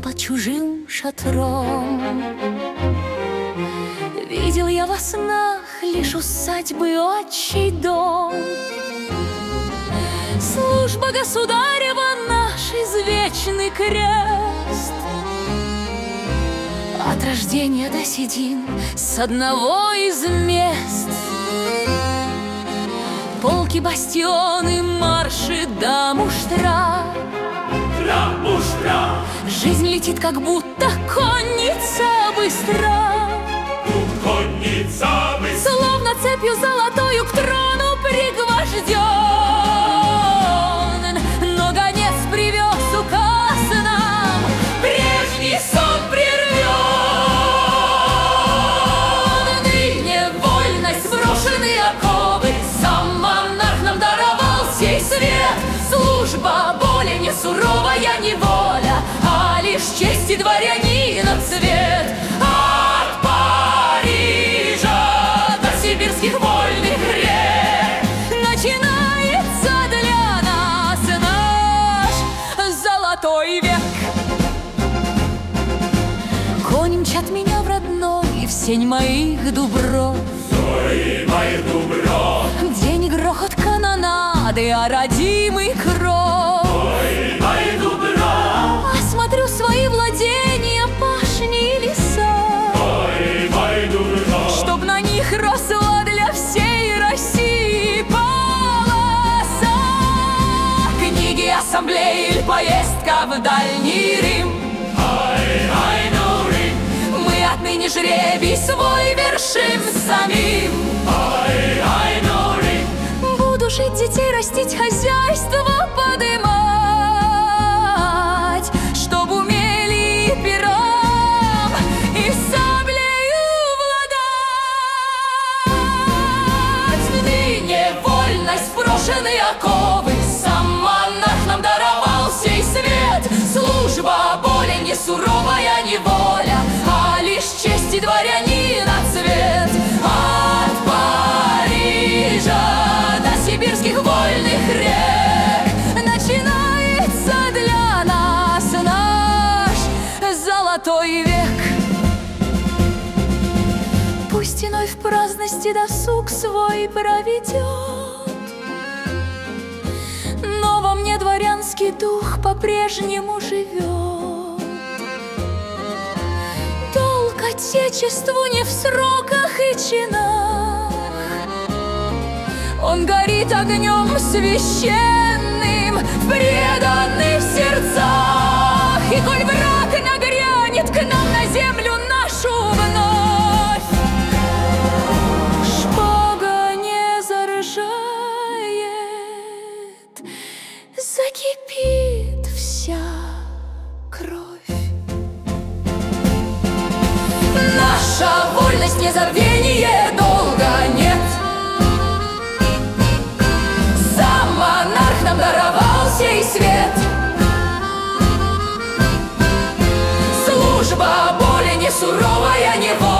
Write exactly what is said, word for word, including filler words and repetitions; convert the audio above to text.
под чужим шатром. Видел я во снах лишь усадьбы, отчий дом. Служба государева — наш извечный крест. От рождения до седин с одного из мест. Полки, бастионы, марши до муштра. Для муштра. Жизнь летит, как будто конница быстра. Конница быстра. Словно цепью золотою к трону пригвожден. Но гонец привез указ нам, прежний сон прервен. Ныне вольность, брошены оковы, сам монарх нам даровал сей свет. Служба более не суровая неволя, а лишь честь и дворянина цвет. От Парижа до сибирских вольных рек начинается для нас наш золотой век. Кони мчат меня в родной, в сень моих дубров. Зои моих дубров. День грохот канонады, а родимый кров. Зои моих дубров. Осмотрю свои владения, пашни и леса. Зои моих дубров. Чтоб на них росла для всей России полоса. Книги, ассамблеи или поездка в Дальний Рим. Ай, ай, ну Рим. Мы отныне жребий свой вершим самим. Ай, ай, ну Рим. Буду жить, детей растить, хозяйство подымать, чтоб умели и пером, и саблею владать. Ныне вольность, брошены оковы, сам монарх нам даровал сей свет. Служба более не суровая неволя, а лишь честь и дворянина цвет. От Парижа до сибирских вольных рек начинается для нас наш золотой век. Пусть иной в праздности досуг свой проведет, но во мне дворянский дух по-прежнему живет. Долг отечеству не в сроках и чинах, он горит огнем священным в преданных сердцах. И коль враг нагрянет к нам на землю нашу вновь, шпага не заржает, закипит вся кровь. Наша вольность не забвение, долга нет. Сам монарх нам даровал сей свет. Служба более не суровая неволя,